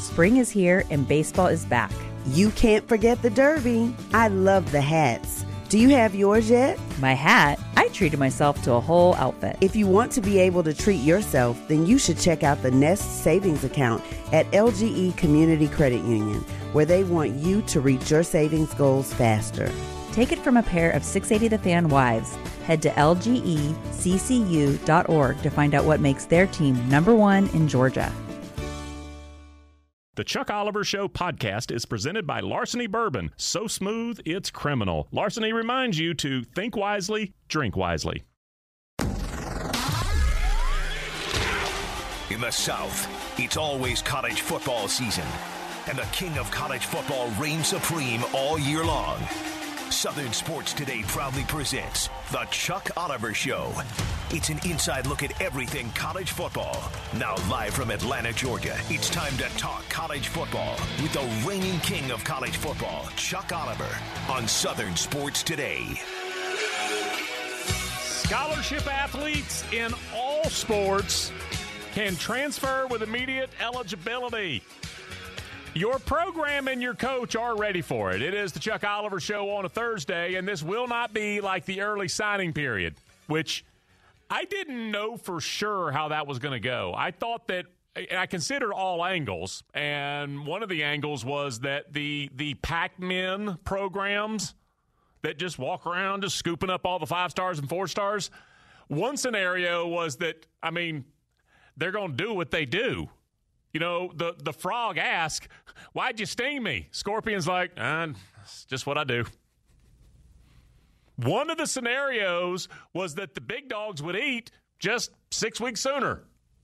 Spring is here and baseball is back. You can't forget the Derby. I love the hats. Do you have yours yet? My hat? I treated myself to a whole outfit. If you want to be able to treat yourself, then you should check out the Nest Savings Account at LGE Community Credit Union, where they want you to reach your savings goals faster. Take it from a pair of 680 The Fan wives. Head to lgeccu.org to find out what makes their team #1 in Georgia. The Chuck Oliver Show podcast is presented by Larceny Bourbon. So smooth, it's criminal. Larceny reminds you to think wisely, drink wisely. In the South, it's always college football season, and the king of college football reigns supreme all year long. Southern Sports Today proudly presents The Chuck Oliver Show. It's an inside look at everything college football. Now live from Atlanta, Georgia, it's time to talk college football with the reigning king of college football, Chuck Oliver, on Southern Sports Today. Scholarship athletes in all sports can transfer with immediate eligibility. Your program and your coach are ready for it. It is the Chuck Oliver Show on a Thursday, and this will not be like the early signing period, which I didn't know for sure how that was going to go. I thought that, and I considered all angles, and one of the angles was that the Pac-Men programs that just walk around just scooping up all the 5 stars and 4 stars, one scenario was that, I mean, they're going to do what they do. You know, the frog asks, "Why'd you sting me?" Scorpion's like, "It's just what I do." One of the scenarios was that the big dogs would eat just 6 weeks sooner.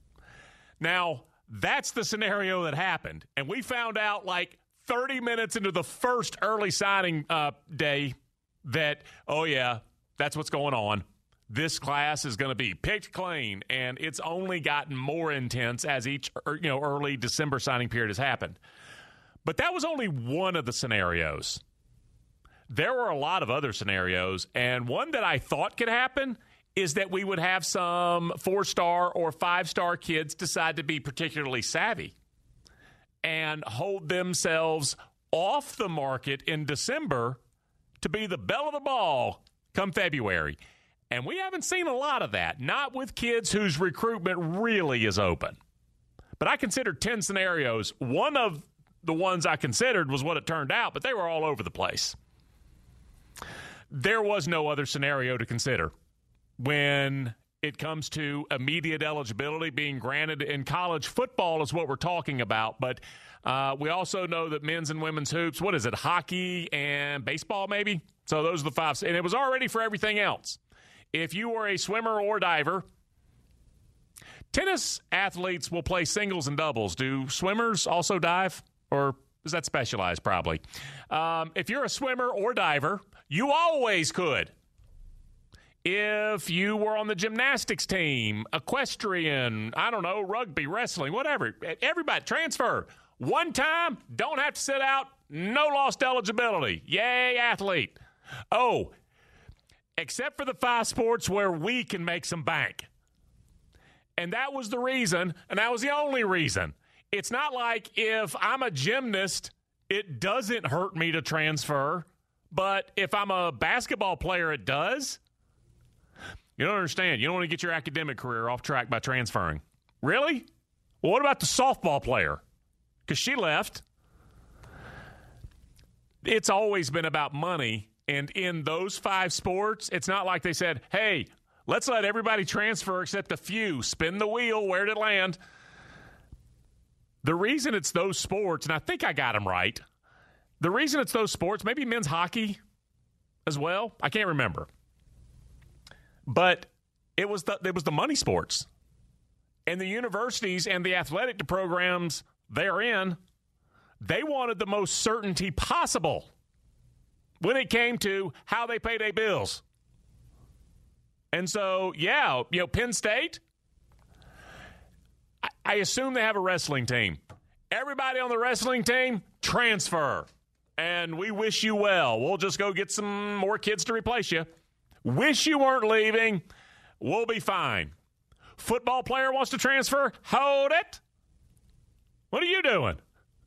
Now, that's the scenario that happened. And we found out like 30 minutes into the first early signing day that, oh, yeah, that's what's going on. This class is going to be picked clean, and it's only gotten more intense as each early December signing period has happened. But that was only one of the scenarios. There were a lot of other scenarios, and one that I thought could happen is that we would have some 4-star or 5-star kids decide to be particularly savvy and hold themselves off the market in December to be the belle of the ball come February. And we haven't seen a lot of that, not with kids whose recruitment really is open. But I considered 10 scenarios. One of the ones I considered was what it turned out, but they were all over the place. There was no other scenario to consider when it comes to immediate eligibility being granted in college football is what we're talking about. But we also know that men's and women's hoops, what is it, hockey and baseball maybe? So those are the 5. And it was already for everything else. If you are a swimmer or diver, tennis athletes will play singles and doubles. Do swimmers also dive? Or is that specialized probably? If you're a swimmer or diver, you always could. If you were on the gymnastics team, equestrian, I don't know, rugby, wrestling, whatever, everybody transfer. One time, don't have to sit out, no lost eligibility. Yay, athlete. Oh, except for the 5 sports where we can make some bank. And that was the reason, and that was the only reason. It's not like if I'm a gymnast, it doesn't hurt me to transfer, but if I'm a basketball player, it does. You don't understand. You don't want to get your academic career off track by transferring. Really? Well, what about the softball player? Because she left. It's always been about money. And in those 5 sports, it's not like they said, hey, let's let everybody transfer except a few. Spin the wheel. Where did it land? The reason it's those sports, and I think I got them right, the reason it's those sports, maybe men's hockey as well, I can't remember. But it was the money sports. And the universities and the athletic programs they're in, they wanted the most certainty possible when it came to how they pay their bills. And so, yeah, Penn State, I assume they have a wrestling team. Everybody on the wrestling team, transfer. And we wish you well. We'll just go get some more kids to replace you. Wish you weren't leaving. We'll be fine. Football player wants to transfer? Hold it. What are you doing?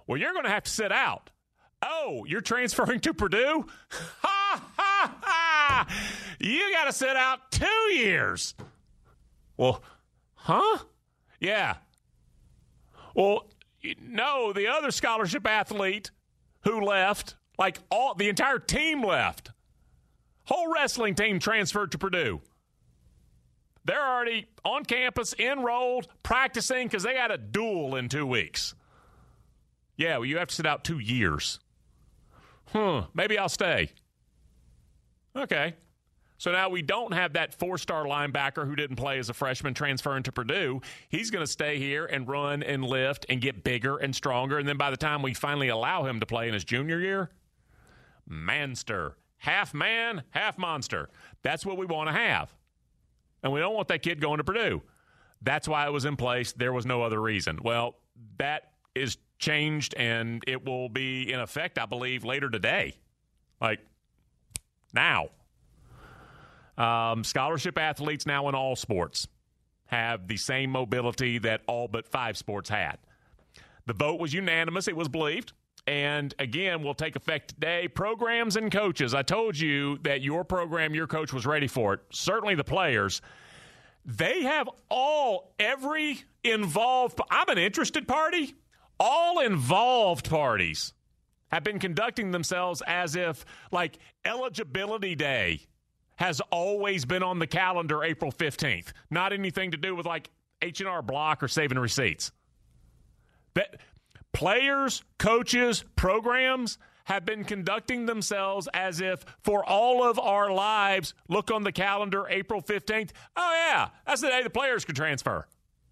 Well, you're going to have to sit out. Oh, you're transferring to Purdue? Ha, ha, ha! You got to sit out 2 years. Well, huh? Yeah. Well, no, the other scholarship athlete who left, like the entire team left. Whole wrestling team transferred to Purdue. They're already on campus, enrolled, practicing because they got a duel in 2 weeks. Yeah, well, you have to sit out 2 years. Maybe I'll stay. Okay. So now we don't have that 4-star linebacker who didn't play as a freshman transferring to Purdue. He's going to stay here and run and lift and get bigger and stronger. And then by the time we finally allow him to play in his junior year, manster. Half man, half monster. That's what we want to have. And we don't want that kid going to Purdue. That's why it was in place. There was no other reason. Well, that is changed, and it will be in effect, I believe, later today. Like, now. Scholarship athletes now in all sports have the same mobility that all but 5 sports had. The vote was unanimous, it was believed. And, again, will take effect today. Programs and coaches. I told you that your program, your coach was ready for it. Certainly the players. They have every involved. I'm an interested party. All involved parties have been conducting themselves as if, like, eligibility day has always been on the calendar April 15th. Not anything to do with, like, H&R Block or saving receipts. But players, coaches, programs have been conducting themselves as if for all of our lives, look on the calendar, April 15th. Oh, yeah, that's the day the players could transfer.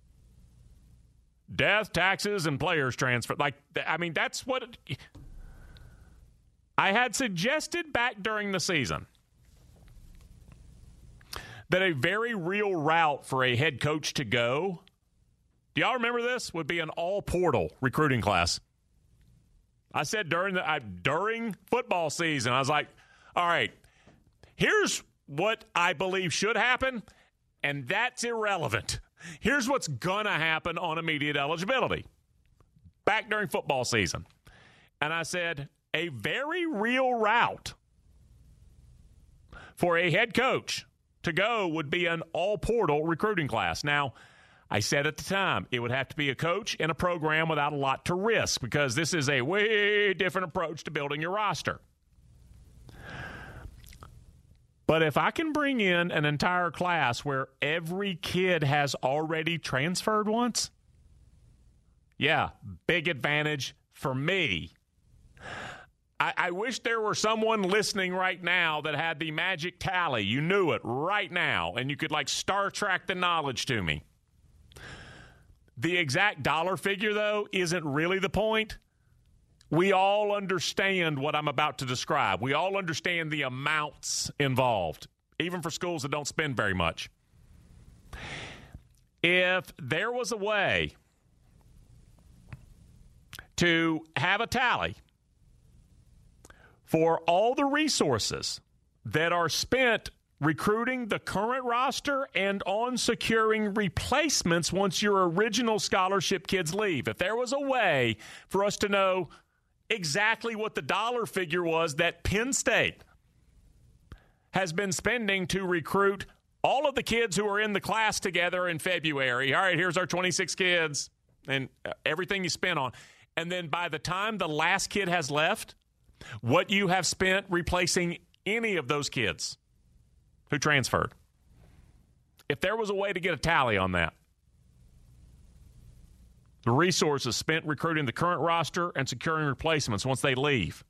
Death, taxes, and players transfer. Like, I mean, that's what I had suggested back during the season, that a very real route for a head coach to go, do y'all remember this, would be an all-portal recruiting class. I said during football season, I was like, all right, here's what I believe should happen, and that's irrelevant. Here's what's going to happen on immediate eligibility. Back during football season. And I said, a very real route for a head coach to go would be an all-portal recruiting class. Now, I said at the time it would have to be a coach in a program without a lot to risk because this is a way different approach to building your roster. But if I can bring in an entire class where every kid has already transferred once, yeah, big advantage for me. I wish there were someone listening right now that had the magic tally. You knew it right now, and you could, like, Star Trek the knowledge to me. The exact dollar figure, though, isn't really the point. We all understand what I'm about to describe. We all understand the amounts involved, even for schools that don't spend very much. If there was a way to have a tally for all the resources that are spent recruiting the current roster and on securing replacements once your original scholarship kids leave. If there was a way for us to know exactly what the dollar figure was that Penn State has been spending to recruit all of the kids who are in the class together in February. All right, here's our 26 kids and everything you spent on. And then by the time the last kid has left, what you have spent replacing any of those kids who transferred. If there was a way to get a tally on that, the resources spent recruiting the current roster and securing replacements once they leave.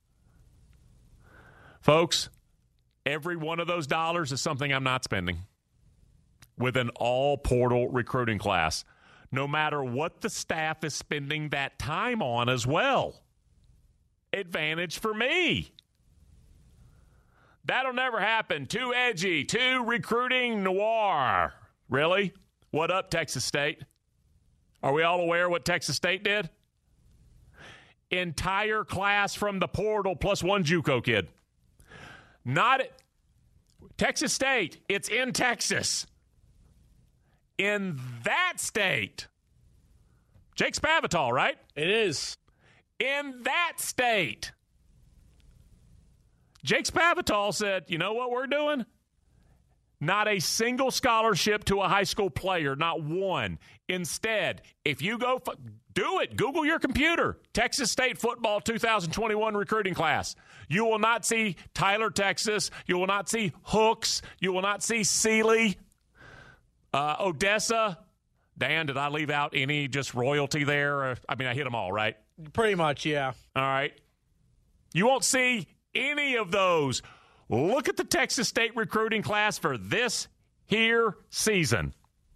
Folks, every one of those dollars is something I'm not spending with an all-portal recruiting class, no matter what the staff is spending that time on as well. Advantage for me. That'll never happen. Too edgy. Too recruiting noir. Really? What up, Texas State? Are we all aware what Texas State did? Entire class from the portal plus one JUCO kid. Not Texas State. It's in Texas. In that state. Jake Spavital, right? It is. in that state. Jake Spavital said, you know what we're doing? Not a single scholarship to a high school player, not one. Instead, if you go do it, Google your computer, Texas State football 2021 recruiting class. You will not see Tyler, Texas. You will not see Hooks. You will not see Sealy, Odessa. Dan, did I leave out any just royalty there? I hit them all, right? Pretty much, yeah. All right. You won't see any of those. Look at the Texas State recruiting class for this here season.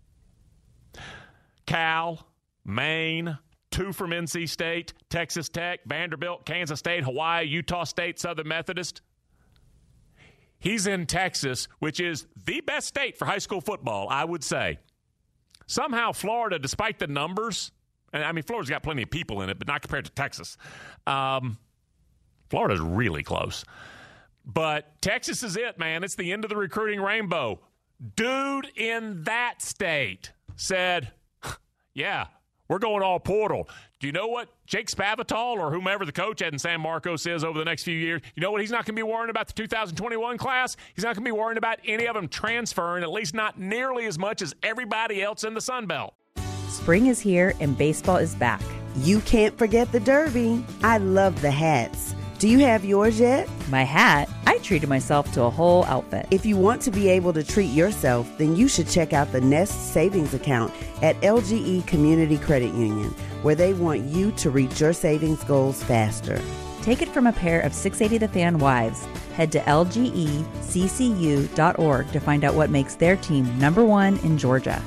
Cal, Maine, 2 from NC State, Texas Tech, Vanderbilt, Kansas State, Hawaii, Utah State, Southern Methodist. He's in Texas, which is the best state for high school football, I would say. Somehow Florida, despite the numbers, and Florida's got plenty of people in it, but not compared to Texas. Florida's really close. But Texas is it, man. It's the end of the recruiting rainbow. Dude in that state said, yeah, we're going all portal. Do you know what Jake Spavital or whomever the coach at in San Marcos is over the next few years? You know what he's not going to be worrying about the 2021 class? He's not going to be worrying about any of them transferring, at least not nearly as much as everybody else in the Sun Belt. Spring is here and baseball is back. You can't forget the Derby. I love the hats. Do you have yours yet? My hat? I treated myself to a whole outfit. If you want to be able to treat yourself, then you should check out the Nest Savings Account at LGE Community Credit Union, where they want you to reach your savings goals faster. Take it from a pair of 680 The Fan wives. Head to lgeccu.org to find out what makes their team #1 in Georgia.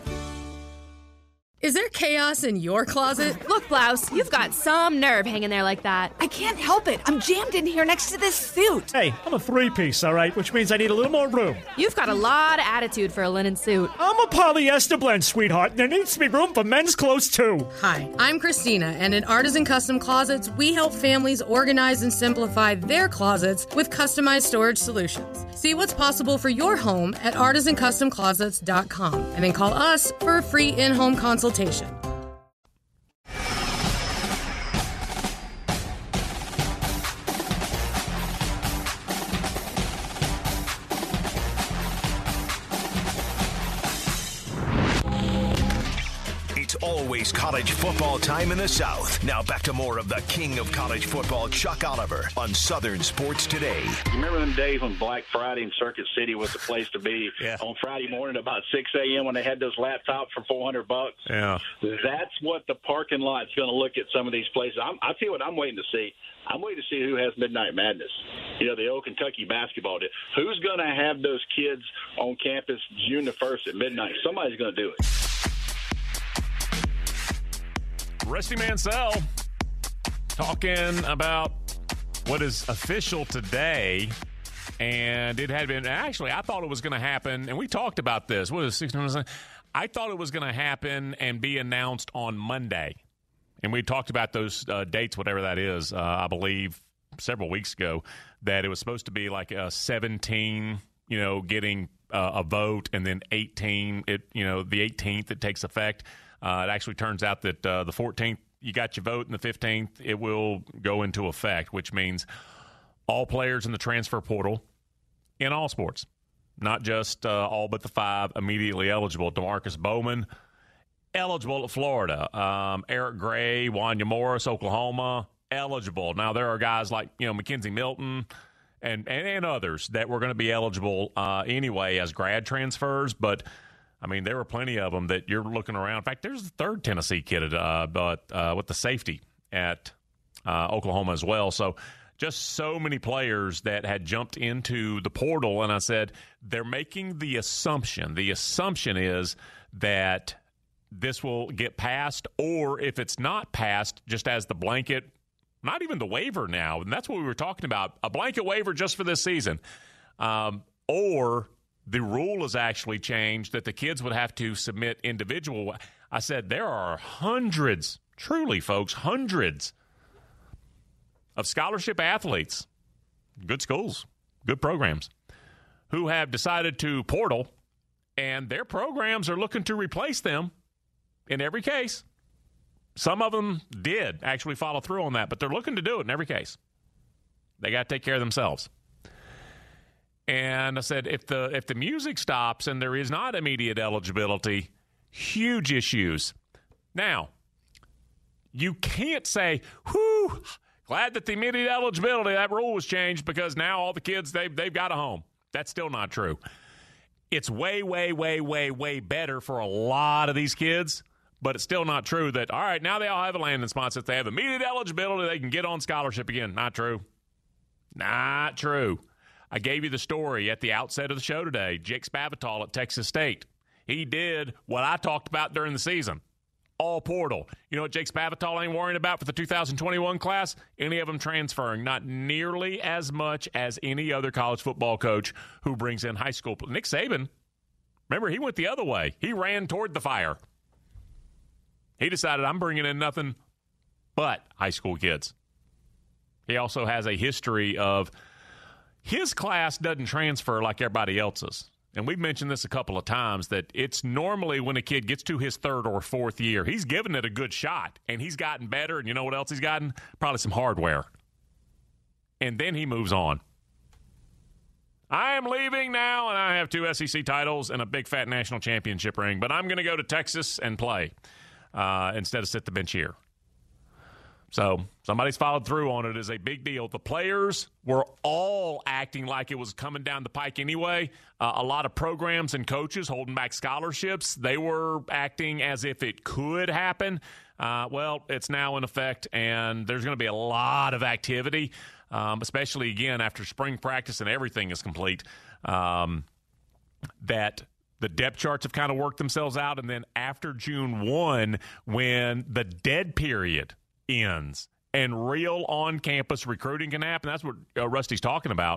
Is there chaos in your closet? Look, Blouse, you've got some nerve hanging there like that. I can't help it. I'm jammed in here next to this suit. Hey, I'm a 3-piece, all right, which means I need a little more room. You've got a lot of attitude for a linen suit. I'm a polyester blend, sweetheart, and there needs to be room for men's clothes, too. Hi, I'm Christina, and at Artisan Custom Closets, we help families organize and simplify their closets with customized storage solutions. See what's possible for your home at artisancustomclosets.com, and then call us for a free in-home consultation. It's always college football time in the South. Now back to more of the king of college football, Chuck Oliver, on Southern Sports Today. You remember them days when Black Friday in Circuit City was the place to be? Yeah. On Friday morning about 6 a.m. when they had those laptops for $400? Yeah. That's what the parking lot's going to look at some of these places. I tell you what I'm waiting to see. I'm waiting to see who has Midnight Madness. You know, the old Kentucky basketball day. Who's going to have those kids on campus June the 1st at midnight? Somebody's going to do it. Rusty Mansell talking about what is official today, and it had been actually I thought it was going to happen, and we talked about this. What is 16? I thought it was going to happen and be announced on Monday, and we talked about those dates, whatever that is. I believe several weeks ago that it was supposed to be like 17, getting a vote, and then 18, the 18th it takes effect. It actually turns out that the 14th, you got your vote, and the 15th, it will go into effect, which means all players in the transfer portal in all sports, not just all but the 5 immediately eligible. DeMarcus Bowman, eligible at Florida. Eric Gray, Wanya Morris, Oklahoma, eligible. Now, there are guys like, Mackenzie Milton and others that were going to be eligible anyway as grad transfers, but there were plenty of them that you're looking around. In fact, there's the 3rd Tennessee kid, but with the safety at Oklahoma as well. So just so many players that had jumped into the portal, and I said they're making the assumption. The assumption is that this will get passed, or if it's not passed, just as the blanket, not even the waiver now, and that's what we were talking about, a blanket waiver just for this season, or the rule has actually changed that the kids would have to submit individual. I said there are hundreds, truly, folks, hundreds of scholarship athletes, good schools, good programs, who have decided to portal, and their programs are looking to replace them in every case. Some of them did actually follow through on that, but they're looking to do it in every case. They got to take care of themselves. And I said, if the music stops and there is not immediate eligibility, huge issues. Now, you can't say, whew, glad that the immediate eligibility, that rule was changed because now all the kids, they've got a home. That's still not true. It's way, way, way, way, way better for a lot of these kids, but it's still not true that, all right, now they all have a landing spot. If they have immediate eligibility, they can get on scholarship again. Not true. Not true. I gave you the story at the outset of the show today. Jake Spavital at Texas State. He did what I talked about during the season. All portal. You know what Jake Spavital ain't worrying about for the 2021 class? Any of them transferring. Not nearly as much as any other college football coach who brings in high school. Nick Saban, remember, he went the other way. He ran toward the fire. He decided, I'm bringing in nothing but high school kids. He also has a history of his class doesn't transfer like everybody else's. And we've mentioned this a couple of times, that it's normally when a kid gets to his third or fourth year, he's given it a good shot, and he's gotten better, and you know what else he's gotten? Probably some hardware. And then he moves on. I am leaving now, and I have 2 SEC titles and a big fat national championship ring, but I'm going to go to Texas and play instead of sit the bench here. So somebody's followed through on it is a big deal. The players were all acting like it was coming down the pike anyway. A lot of programs and coaches holding back scholarships. They were acting as if it could happen. Well, it's now in effect, and there's going to be a lot of activity, especially, again, after spring practice and everything is complete, that the depth charts have kind of worked themselves out. And then after June 1, when the dead period ends and real on-campus recruiting can happen, that's what Rusty's talking about,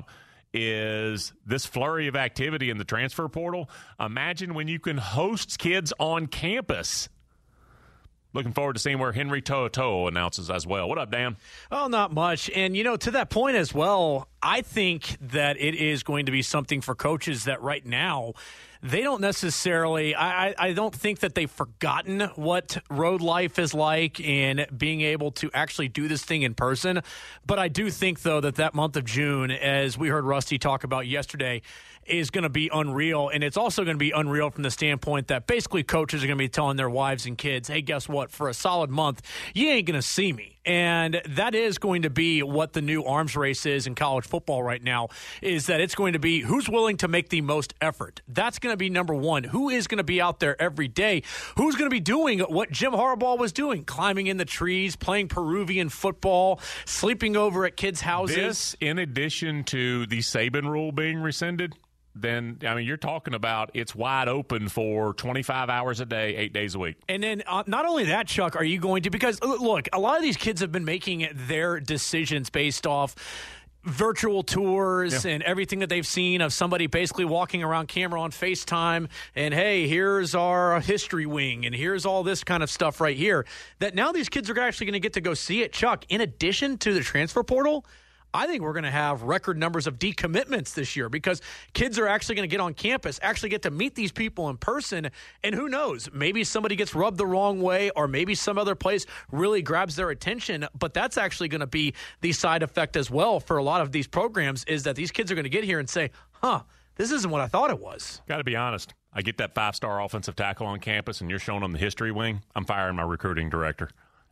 is this flurry of activity in the transfer portal. Imagine when you can host kids on campus. Looking forward to seeing where Henry To'oTo'o announces as well. What up, Dan? Oh, not much. And, to that point as well, I think that it is going to be something for coaches that right now they don't necessarily – I don't think that they've forgotten what road life is like and being able to actually do this thing in person. But I do think, though, that month of June, as we heard Rusty talk about yesterday, is going to be unreal. And it's also going to be unreal from the standpoint that basically coaches are going to be telling their wives and kids, hey, guess what? For a solid month, you ain't going to see me. And that is going to be what the new arms race is in college football right now, is that it's going to be who's willing to make the most effort. That's going to be number one. Who is going to be out there every day? Who's going to be doing what Jim Harbaugh was doing? Climbing in the trees, playing Peruvian football, sleeping over at kids' houses. This, in addition to the Saban rule being rescinded, then, you're talking about it's wide open for 25 hours a day, 8 days a week. And then not only that, Chuck, are you going to – because, look, a lot of these kids have been making their decisions based off virtual tours and everything that they've seen of somebody basically walking around camera on FaceTime and, hey, here's our history wing and here's all this kind of stuff right here. That now these kids are actually going to get to go see it. Chuck, in addition to the transfer portal – I think we're going to have record numbers of decommitments this year because kids are actually going to get on campus, actually get to meet these people in person, and who knows, maybe somebody gets rubbed the wrong way or maybe some other place really grabs their attention, but that's actually going to be the side effect as well for a lot of these programs is that these kids are going to get here and say, this isn't what I thought it was. Got to be honest. I get that 5-star offensive tackle on campus and you're showing them the history wing, I'm firing my recruiting director.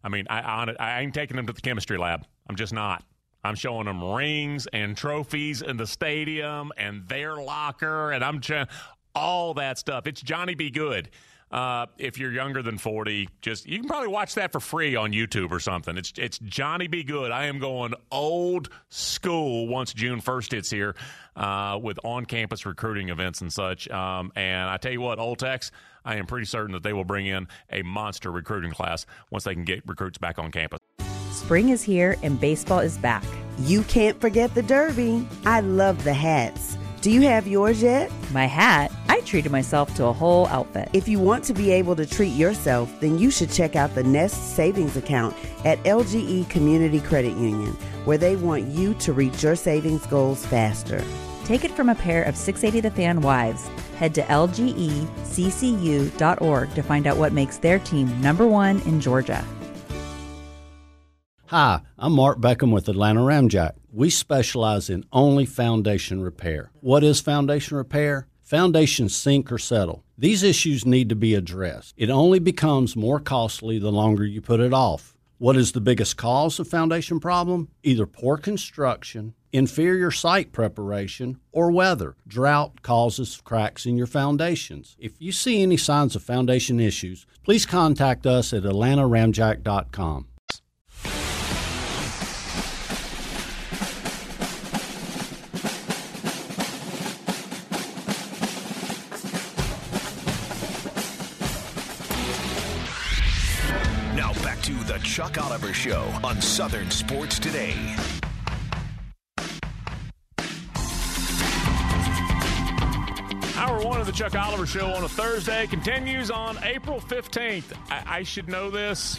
I ain't taking them to the chemistry lab. I'm just not. I'm showing them rings and trophies in the stadium and their locker, and I'm trying all that stuff. It's Johnny Be Good. If you're younger than 40, you can probably watch that for free on YouTube or something. It's Johnny Be Good. I am going old school once June 1st hits here with on-campus recruiting events and such. And I tell you what, Old Tex, I am pretty certain that they will bring in a monster recruiting class once they can get recruits back on campus. Spring is here and baseball is back. You can't forget the Derby. I love the hats. Do you have yours yet? My hat? I treated myself to a whole outfit. If you want to be able to treat yourself, then you should check out the Nest Savings Account at LGE Community Credit Union, where they want you to reach your savings goals faster. Take it from a pair of 680 The Fan wives. Head to lgeccu.org to find out what makes their team #1 in Georgia. Hi, I'm Mark Beckham with Atlanta Ramjack. We specialize in only foundation repair. What is foundation repair? Foundations sink or settle. These issues need to be addressed. It only becomes more costly the longer you put it off. What is the biggest cause of foundation problem? Either poor construction, inferior site preparation, or weather. Drought causes cracks in your foundations. If you see any signs of foundation issues, please contact us at atlantaramjack.com. Now back to the Chuck Oliver Show on Southern Sports Today. Hour one of the Chuck Oliver Show on a Thursday continues on April 15th. I should know this.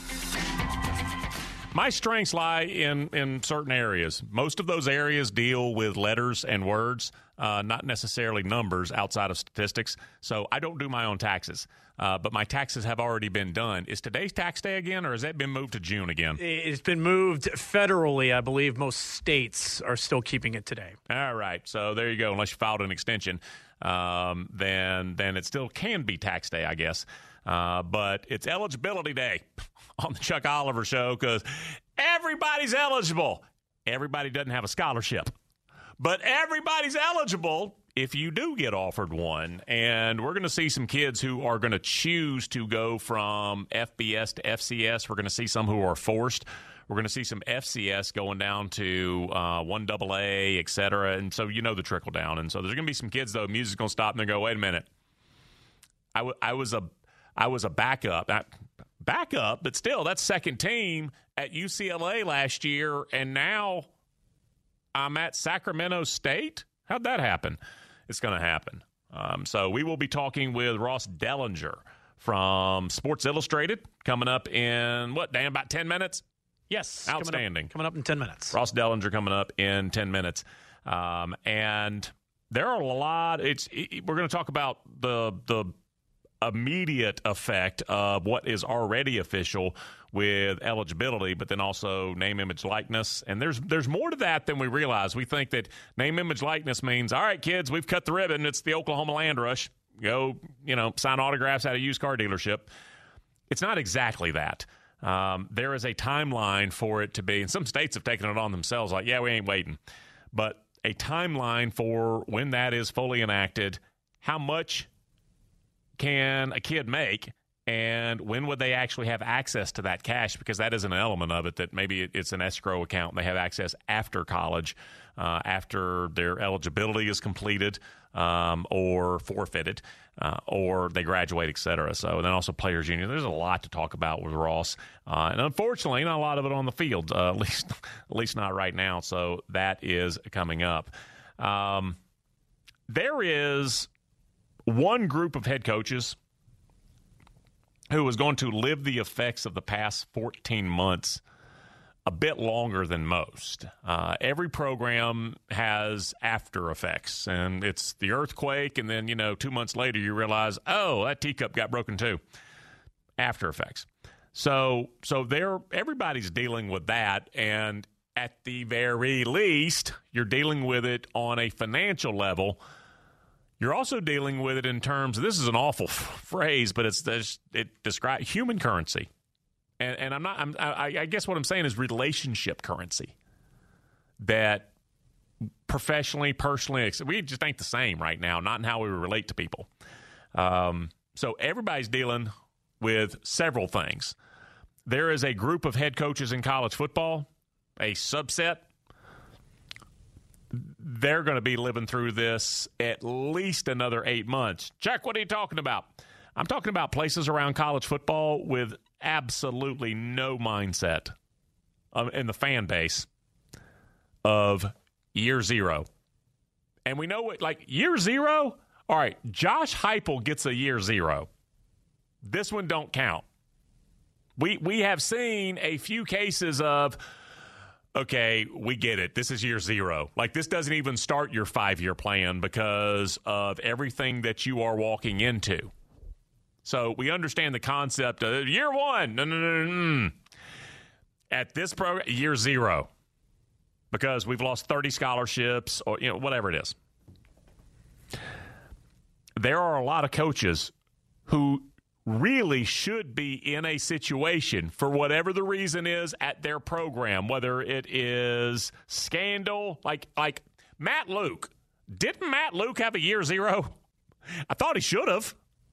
My strengths lie in certain areas. Most of those areas deal with letters and words, not necessarily numbers outside of statistics. So I don't do my own taxes. But my taxes have already been done. Is today's tax day again, or has that been moved to June again? It's been moved federally. I believe most states are still keeping it today. All right. So there you go. Unless you filed an extension, then it still can be tax day, I guess. But it's eligibility day on the Chuck Oliver Show because everybody's eligible. Everybody doesn't have a scholarship, but everybody's eligible if you do get offered one. And we're going to see some kids who are going to choose to go from FBS to FCS. We're going to see some who are forced. We're going to see some FCS going down to 1AA, et cetera. And so you know the trickle down. And so there's going to be some kids, though, music's going to stop and they go, wait a minute. I was a backup. Backup, but still, that's second team at UCLA last year, and now I'm at Sacramento State? How'd that happen? It's going to happen. So we will be talking with Ross Dellinger from Sports Illustrated coming up in, what, Dan, about 10 minutes? Yes. Outstanding. Coming up in 10 minutes. Ross Dellinger coming up in 10 minutes. And there are a lot. We're going to talk about the immediate effect of what is already official with eligibility, but then also name, image, likeness. And there's more to that than we realize. We think that name, image, likeness means, all right, kids, we've cut the ribbon. It's the Oklahoma Land Rush. Go, sign autographs at a used car dealership. It's not exactly that. There is a timeline for it to be, and some states have taken it on themselves, like, yeah, we ain't waiting. But a timeline for when that is fully enacted, how much can a kid make, and when would they actually have access to that cash? Because that is an element of it, that maybe it's an escrow account and they have access after college, after their eligibility is completed or forfeited, or they graduate, et cetera. So then also Players Union. There's a lot to talk about with Ross. And unfortunately, not a lot of it on the field, at least not right now. So that is coming up. There is one group of head coaches who is going to live the effects of the past 14 months a bit longer than most. Every program has after effects, and it's the earthquake, and then, 2 months later you realize, oh, that teacup got broken too. After effects. So everybody's dealing with that, and at the very least, you're dealing with it on a financial level. You're also dealing with it in terms of, this is an awful phrase, but it describes human currency. And I guess what I'm saying is relationship currency. That professionally, personally, we just ain't the same right now, not in how we relate to people. So everybody's dealing with several things. There is a group of head coaches in college football, a subset. They're going to be living through this at least another 8 months. Chuck, what are you talking about? I'm talking about places around college football with absolutely no mindset in the fan base of year zero. And we know what, like, year zero? All right, Josh Heupel gets a year zero. This one don't count. We have seen a few cases of, okay, we get it. This is year zero. Like, this doesn't even start your 5-year plan because of everything that you are walking into. So we understand the concept of year one. No. At this program, year zero, because we've lost 30 scholarships or whatever it is. There are a lot of coaches who really should be in a situation, for whatever the reason is, at their program, whether it is scandal, like Matt Luke. Didn't Matt Luke have a year zero? I thought he should have.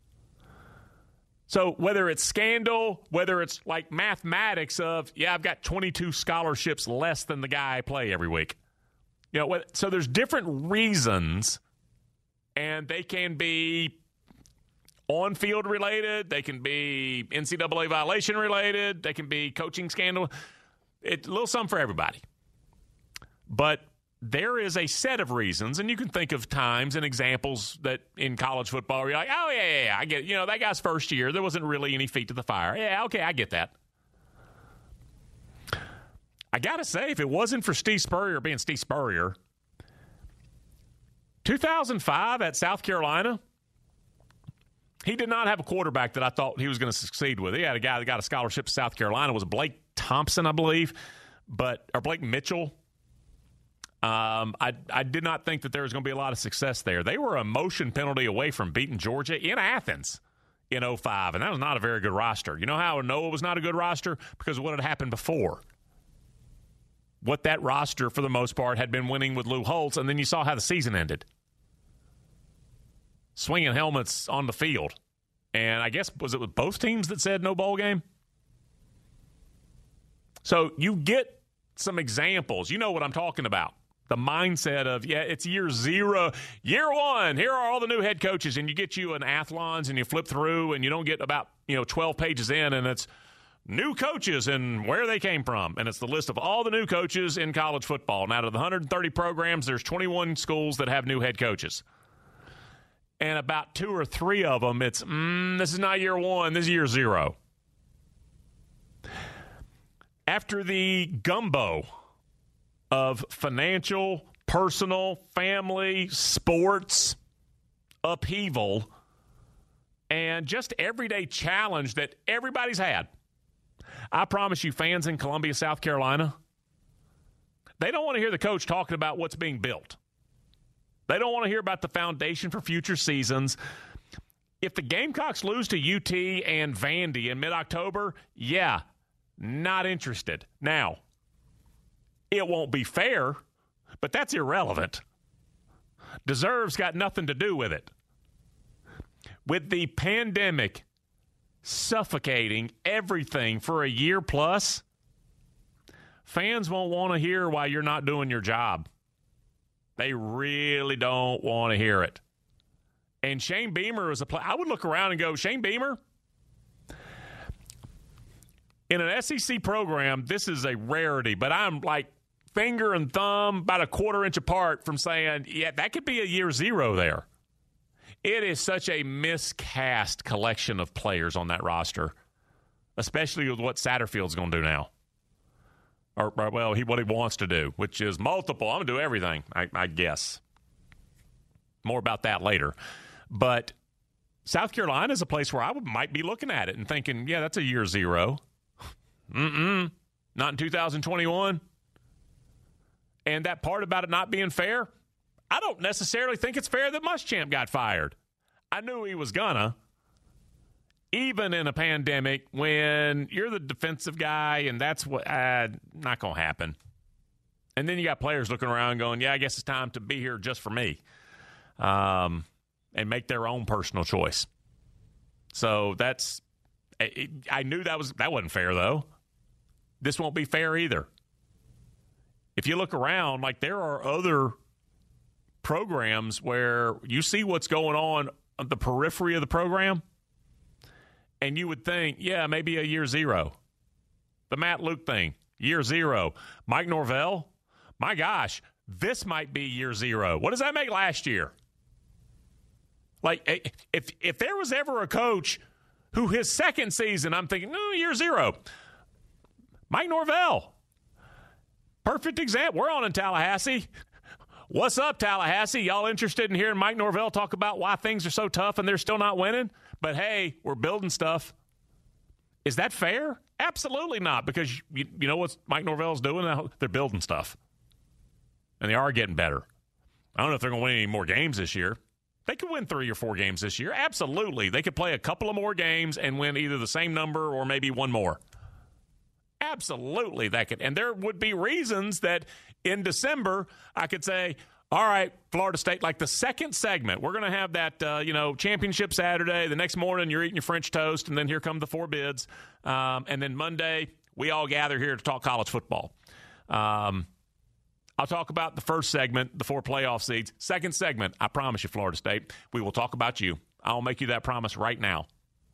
So whether it's scandal, whether it's like mathematics of, I've got 22 scholarships less than the guy I play every week. So there's different reasons, and they can be on-field related. They can be NCAA violation related. They can be coaching scandal. It's a little something for everybody. But there is a set of reasons, and you can think of times and examples that in college football where you're like, oh, yeah, I get it. That guy's first year. There wasn't really any feet to the fire. Yeah, okay, I get that. I got to say, if it wasn't for Steve Spurrier being Steve Spurrier, 2005 at South Carolina, he did not have a quarterback that I thought he was going to succeed with. He had a guy that got a scholarship to South Carolina. It was Blake Thompson, I believe, or Blake Mitchell. I did not think that there was going to be a lot of success there. They were a motion penalty away from beating Georgia in Athens in 2005, and that was not a very good roster. You know how I know it was not a good roster? Because of what had happened before. What that roster, for the most part, had been winning with Lou Holtz, and then you saw how the season ended. Swinging helmets on the field. And I guess, was it with both teams that said no bowl game? So you get some examples. You know what I'm talking about. The mindset of, it's year zero. Year one, here are all the new head coaches. And you get you an Athlons and you flip through and you don't get about 12 pages in, and it's new coaches and where they came from. And it's the list of all the new coaches in college football. And out of the 130 programs, there's 21 schools that have new head coaches. And about 2 or 3 of them, it's, this is not year one, this is year zero. After the gumbo of financial, personal, family, sports upheaval, and just everyday challenge that everybody's had, I promise you, fans in Columbia, South Carolina, they don't want to hear the coach talking about what's being built. They don't want to hear about the foundation for future seasons. If the Gamecocks lose to UT and Vandy in mid-October, not interested. Now, it won't be fair, but that's irrelevant. Deserve's got nothing to do with it. With the pandemic suffocating everything for a year plus, fans won't want to hear why you're not doing your job. They really don't want to hear it. And Shane Beamer is a player. I would look around and go, Shane Beamer? In an SEC program, this is a rarity, but I'm like finger and thumb about a quarter inch apart from saying, that could be a year zero there. It is such a miscast collection of players on that roster, especially with what Satterfield's going to do now. Or what he wants to do, which is multiple. I'm going to do everything, I guess. More about that later. But South Carolina is a place where I might be looking at it and thinking, that's a year zero. Not in 2021. And that part about it not being fair, I don't necessarily think it's fair that Muschamp got fired. I knew he was gonna. Even in a pandemic, when you're the defensive guy, and that's what not going to happen. And then you got players looking around going, I guess it's time to be here just for me, and make their own personal choice. So I knew that wasn't fair, though. This won't be fair either. If you look around, like there are other programs where you see what's going on the periphery of the program, and you would think, maybe a year zero. The Matt Luke thing, year zero. Mike Norvell, my gosh, this might be year zero. What does that make last year? Like, if there was ever a coach who his second season, I'm thinking, year zero. Mike Norvell. Perfect example. We're on in Tallahassee. What's up, Tallahassee? Y'all interested in hearing Mike Norvell talk about why things are so tough and they're still not winning? But, hey, we're building stuff. Is that fair? Absolutely not, because you know what Mike Norvell's doing now? They're building stuff, and they are getting better. I don't know if they're going to win any more games this year. They could win 3 or 4 games this year. Absolutely. They could play a couple of more games and win either the same number or maybe one more. Absolutely, that could. And there would be reasons that in December I could say, all right, Florida State, like the second segment, we're going to have that, championship Saturday. The next morning you're eating your French toast, and then here come the 4 bids. And then Monday we all gather here to talk college football. I'll talk about the first segment, the 4 playoff seeds. Second segment, I promise you, Florida State, we will talk about you. I'll make you that promise right now.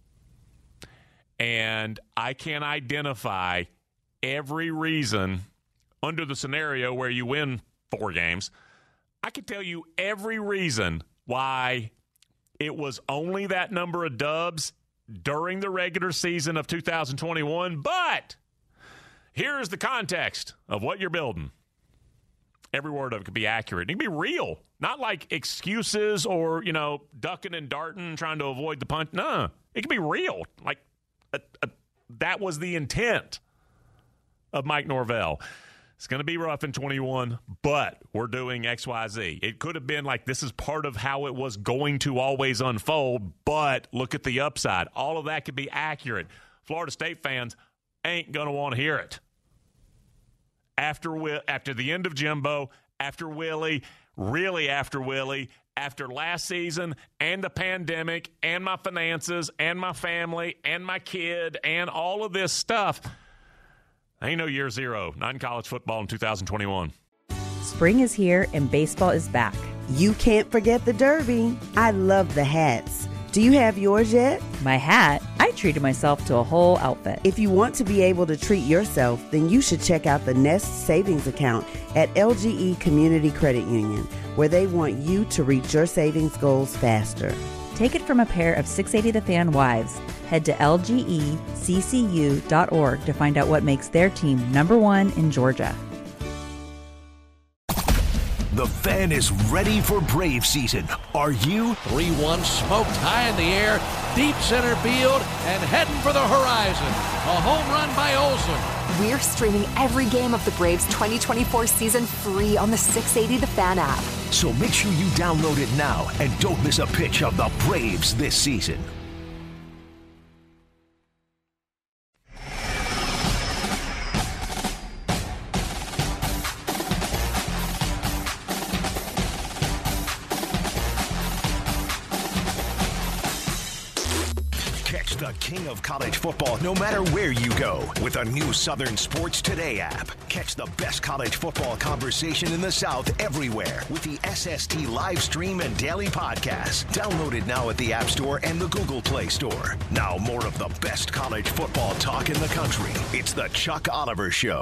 And I can identify every reason under the scenario where you win 4 games. I can tell you every reason why it was only that number of dubs during the regular season of 2021. But here's the context of what you're building. Every word of it could be accurate. It can be real, not like excuses or, ducking and darting, trying to avoid the punch. No, it can be real. Like that was the intent of Mike Norvell. It's going to be rough in 21, but we're doing XYZ. It could have been like this is part of how it was going to always unfold, but look at the upside. All of that could be accurate. Florida State fans ain't going to want to hear it. After the end of Jimbo, after Willie, really after Willie, after last season and the pandemic and my finances and my family and my kid and all of this stuff, ain't no year 0, not in college football in 2021. Spring is here and baseball is back. You can't forget the Derby. I love the hats. Do you have yours yet? My hat? I treated myself to a whole outfit. If you want to be able to treat yourself, then you should check out the Nest Savings Account at LGE Community Credit Union, where they want you to reach your savings goals faster. Take it from a pair of 680 The Fan wives. Head to lgeccu.org to find out what makes their team #1 in Georgia. The Fan is ready for Brave season. Are you? 3-1 smoked high in the air, deep center field, and heading for the horizon. A home run by Olsen. We're streaming every game of the Braves 2024 season free on the 680 The Fan app. So make sure you download it now and don't miss a pitch of the Braves this season. The king of college football, no matter where you go, with a new Southern Sports Today app. Catch the best college football conversation in the South everywhere with the SST live stream and daily podcast. Download it now at the App Store and the Google Play Store. Now more of the best college football talk in the country. It's the Chuck Oliver Show.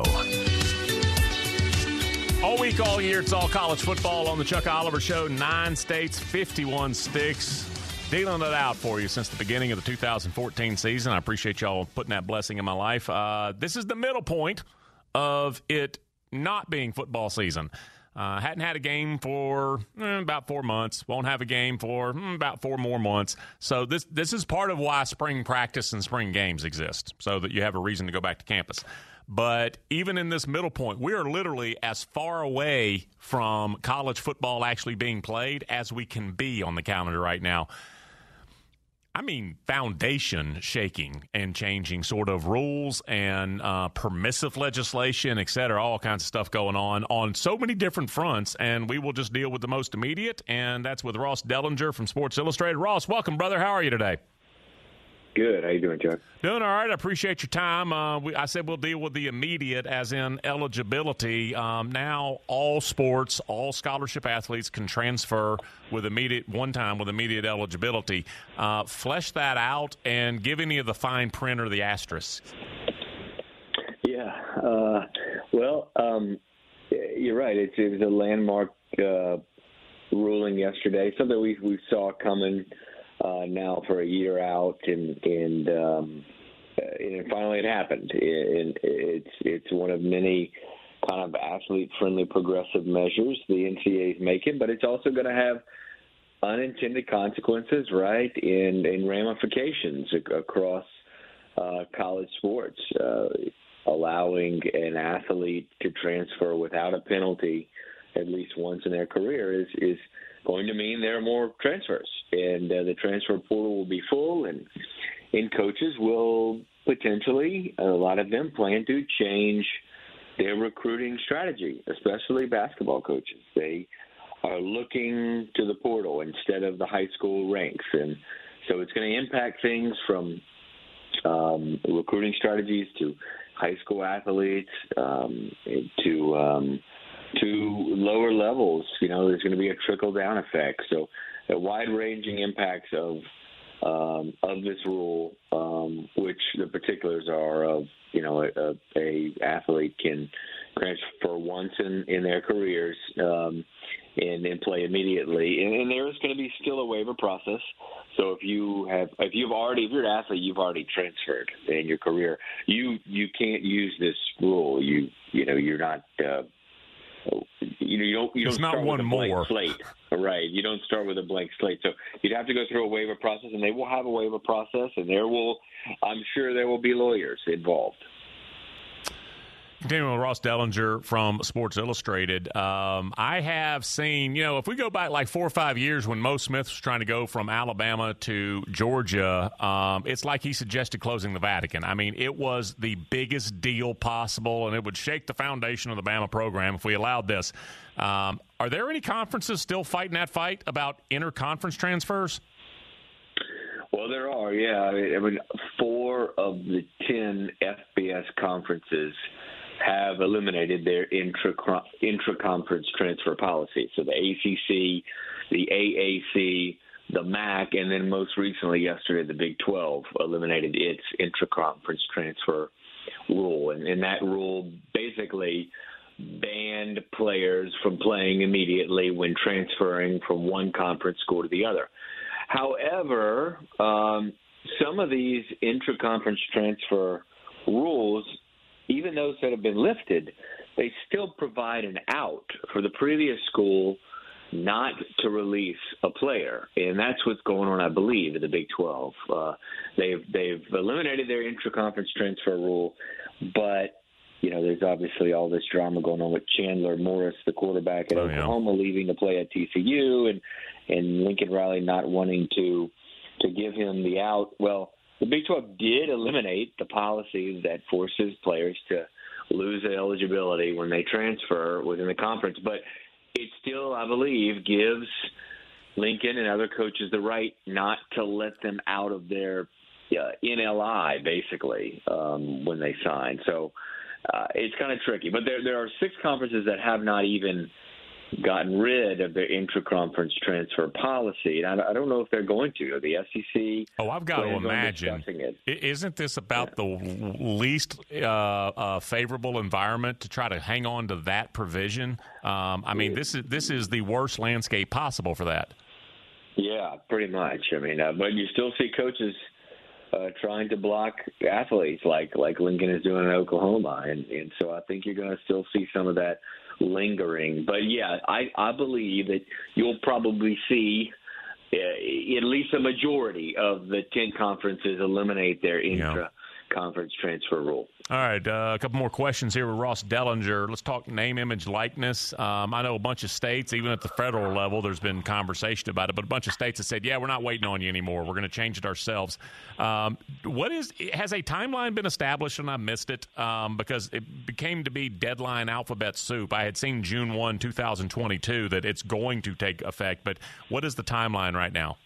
All week, all year, it's all college football on the Chuck Oliver Show. 9 states, 51 sticks. Dealing it out for you since the beginning of the 2014 season. I appreciate y'all putting that blessing in my life. This is the middle point of it not being football season. Hadn't had a game for about 4 months. Won't have a game for about 4 more months. So this is part of why spring practice and spring games exist, so that you have a reason to go back to campus. But even in this middle point, we are literally as far away from college football actually being played as we can be on the calendar right now. I mean, foundation shaking and changing sort of rules and permissive legislation, et cetera, all kinds of stuff going on so many different fronts. And we will just deal with the most immediate, and that's with Ross Dellinger from Sports Illustrated. Ross, welcome, brother. How are you today? Good. How you doing, Chuck? Doing all right. I appreciate your time. I said we'll deal with the immediate, as in eligibility. Now all sports, all scholarship athletes can transfer with immediate eligibility. Flesh that out and give any of the fine print or the asterisks. Yeah. You're right. It was a landmark ruling yesterday, something we saw coming now for a year out, and finally it happened. It's one of many kind of athlete-friendly progressive measures the NCAA is making, but it's also going to have unintended consequences, right, and ramifications across college sports. Allowing an athlete to transfer without a penalty at least once in their career is going to mean there are more transfers, and the transfer portal will be full, and coaches will potentially, a lot of them plan to change their recruiting strategy, especially basketball coaches. They are looking to the portal instead of the high school ranks, and so it's going to impact things from recruiting strategies to high school athletes to lower levels. There's going to be a trickle-down effect. So the wide-ranging impacts of this rule, which the particulars are of, a athlete can transfer once in their careers and then play immediately. And there is going to be still a waiver process. So if you're an athlete, you've already transferred in your career, you can't use this rule. You're not. You don't it's start not one with a blank more slate, right? You don't start with a blank slate, so you'd have to go through a waiver process, and they will have a waiver process, and I'm sure there will be lawyers involved. Continuing with Ross Dellinger from Sports Illustrated, I have seen, if we go back like 4 or 5 years when Mo Smith was trying to go from Alabama to Georgia, it's like he suggested closing the Vatican. I mean, it was the biggest deal possible, and it would shake the foundation of the Bama program if we allowed this. Are there any conferences still fighting that fight about interconference transfers? Well, there are, yeah. I mean, 4 of the 10 FBS conferences have eliminated their intra-conference transfer policy. So the ACC, the AAC, the MAC, and then most recently yesterday, the Big 12 eliminated its intra-conference transfer rule. And that rule basically banned players from playing immediately when transferring from one conference school to the other. However, some of these intra-conference transfer rules, even those that have been lifted, they still provide an out for the previous school not to release a player. And that's what's going on, I believe, in the Big 12. They've eliminated their intra-conference transfer rule, but there's obviously all this drama going on with Chandler Morris, the quarterback at Oklahoma, leaving to play at TCU, and Lincoln Riley not wanting to give him the out. Well, the Big 12 did eliminate the policy that forces players to lose eligibility when they transfer within the conference, but it still, I believe, gives Lincoln and other coaches the right not to let them out of their NLI, basically, when they sign. So it's kind of tricky. But there are 6 conferences that have not even gotten rid of their intra-conference transfer policy. And I don't know if they're going to. The SEC. Oh, I've got to imagine. Isn't this about the least favorable environment to try to hang on to that provision? I mean, this is the worst landscape possible for that. Yeah, pretty much. I mean, but you still see coaches trying to block athletes like Lincoln is doing in Oklahoma. And so I think you're going to still see some of that lingering. But, yeah, I believe that you'll probably see at least a majority of the 10 conferences eliminate their intra-conference transfer rule. All right, a couple more questions here with Ross Dellinger. Let's talk name, image, likeness. I know a bunch of states, even at the federal level, there's been conversation about it, but a bunch of states have said, yeah, we're not waiting on you anymore. We're going to change it ourselves. Has a timeline been established, and I missed it, because it became to be deadline alphabet soup. I had seen June 1, 2022, that it's going to take effect, but what is the timeline right now?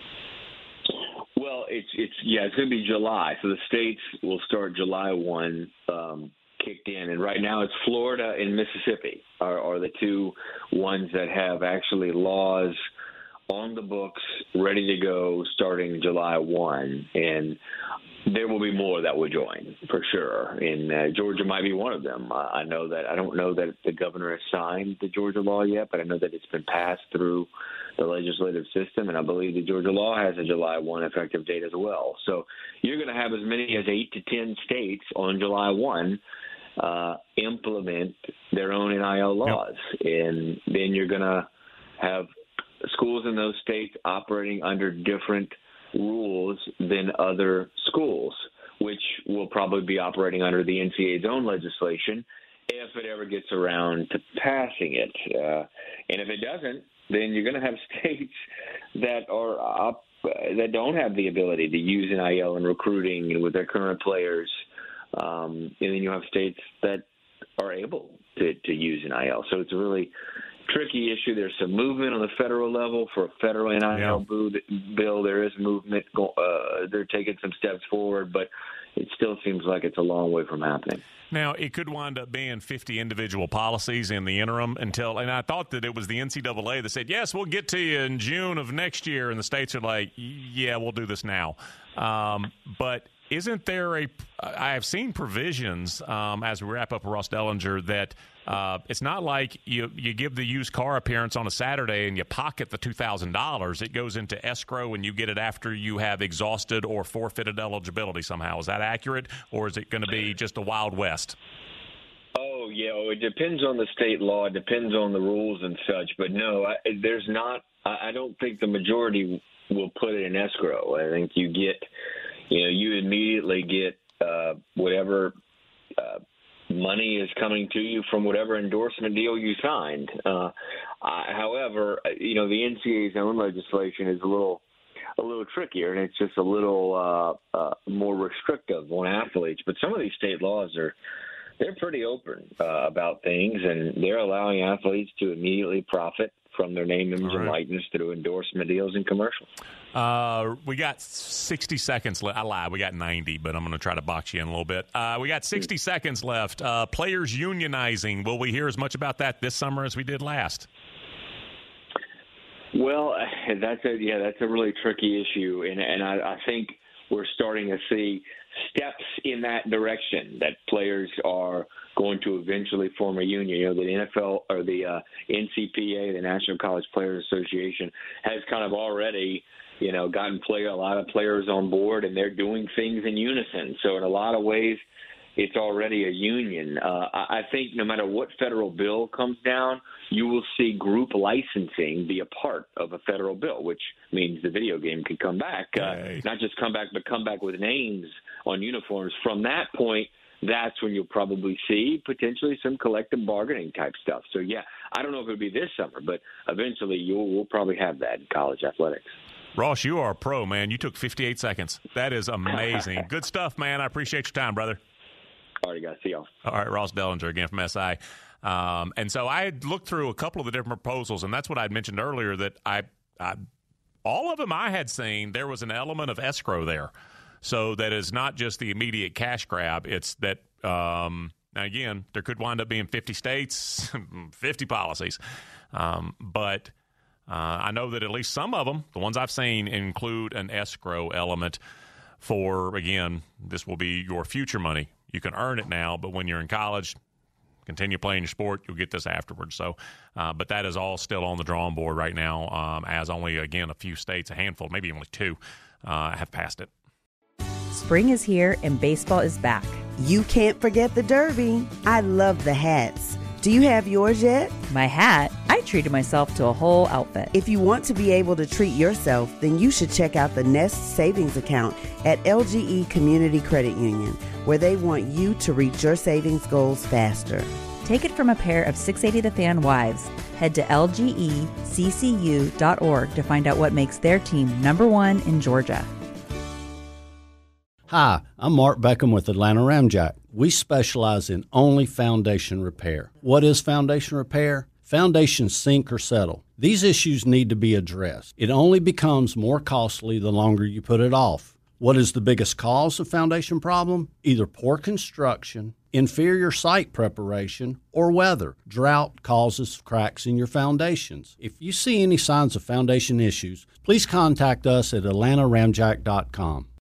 Well, it's going to be July. So the states will start July 1, kicked in. And right now it's Florida and Mississippi are the 2 ones that have actually laws on the books ready to go starting July 1. And there will be more that will join for sure. And Georgia might be one of them. I don't know that the governor has signed the Georgia law yet, but I know that it's been passed through the legislative system, and I believe the Georgia law has a July 1 effective date as well. So you're going to have as many as 8 to 10 states on July 1 implement their own NIL laws. Yep. And then you're going to have schools in those states operating under different rules than other schools, which will probably be operating under the NCAA's own legislation if it ever gets around to passing it. And if it doesn't, then you're going to have states that are up, that don't have the ability to use NIL in recruiting with their current players. And then you have states that are able to use NIL. So it's a really tricky issue. There's some movement on the federal level for a federal NIL bill. There is movement. They're taking some steps forward, but it still seems like it's a long way from happening. Now, it could wind up being 50 individual policies in the interim and I thought that it was the NCAA that said, yes, we'll get to you in June of next year. And the states are like, yeah, we'll do this now. But isn't there I have seen provisions as we wrap up with Ross Dellinger that it's not like you give the used car appearance on a Saturday and you pocket the $2,000. It goes into escrow and you get it after you have exhausted or forfeited eligibility somehow. Is that accurate, or is it going to be just a Wild West? Oh, yeah. It depends on the state law. It depends on the rules and such. But no, there's not. I don't think the majority will put it in escrow. I think you immediately get whatever money is coming to you from whatever endorsement deal you signed. However, the NCAA's own legislation is a little trickier, and it's just a little more restrictive on athletes. But some of these state laws they're pretty open about things, and they're allowing athletes to immediately profit from their name, image, and likeness through endorsement deals and commercials. We got 60 seconds left. I lied. We got 90, but I'm going to try to box you in a little bit. We got 60 seconds left. Players unionizing. Will we hear as much about that this summer as we did last? Well, that's a really tricky issue, and I think we're starting to see steps in that direction, that players are going to eventually form a union. The NFL or the NCPA, the National College Players Association, has kind of already, gotten a lot of players on board, and they're doing things in unison. So in a lot of ways, it's already a union. I think no matter what federal bill comes down, you will see group licensing be a part of a federal bill, which means the video game can come back. Not just come back, but come back with names on uniforms. From that point, that's when you'll probably see potentially some collective bargaining type stuff. So, yeah, I don't know if it'll be this summer, but eventually we'll probably have that in college athletics. Ross, you are a pro, man. You took 58 seconds. That is amazing. Good stuff, man. I appreciate your time, brother. All right, guys. See y'all. All right, Ross Dellinger again from SI. And so I had looked through a couple of the different proposals, and that's what I had mentioned earlier, that all of them I had seen, there was an element of escrow there. So that is not just the immediate cash grab. It's that, now again, there could wind up being 50 states, 50 policies. But I know that at least some of them, the ones I've seen, include an escrow element for, again, this will be your future money. You can earn it now, but when you're in college, continue playing your sport, you'll get this afterwards. So, but that is all still on the drawing board right now, as only, again, a few states, a handful, maybe only 2, have passed it. Spring is here and baseball is back. You can't forget the Derby. I love the hats. Do you have yours yet? My hat? I treated myself to a whole outfit. If you want to be able to treat yourself, then you should check out the Nest Savings Account at LGE Community Credit Union, where they want you to reach your savings goals faster. Take it from a pair of 680 The Fan wives. Head to lgeccu.org to find out what makes their team #1 in Georgia. Hi, I'm Mark Beckham with Atlanta Ramjack. We specialize in only foundation repair. What is foundation repair? Foundations sink or settle. These issues need to be addressed. It only becomes more costly the longer you put it off. What is the biggest cause of foundation problem? Either poor construction, inferior site preparation, or weather. Drought causes cracks in your foundations. If you see any signs of foundation issues, please contact us at atlantaramjack.com.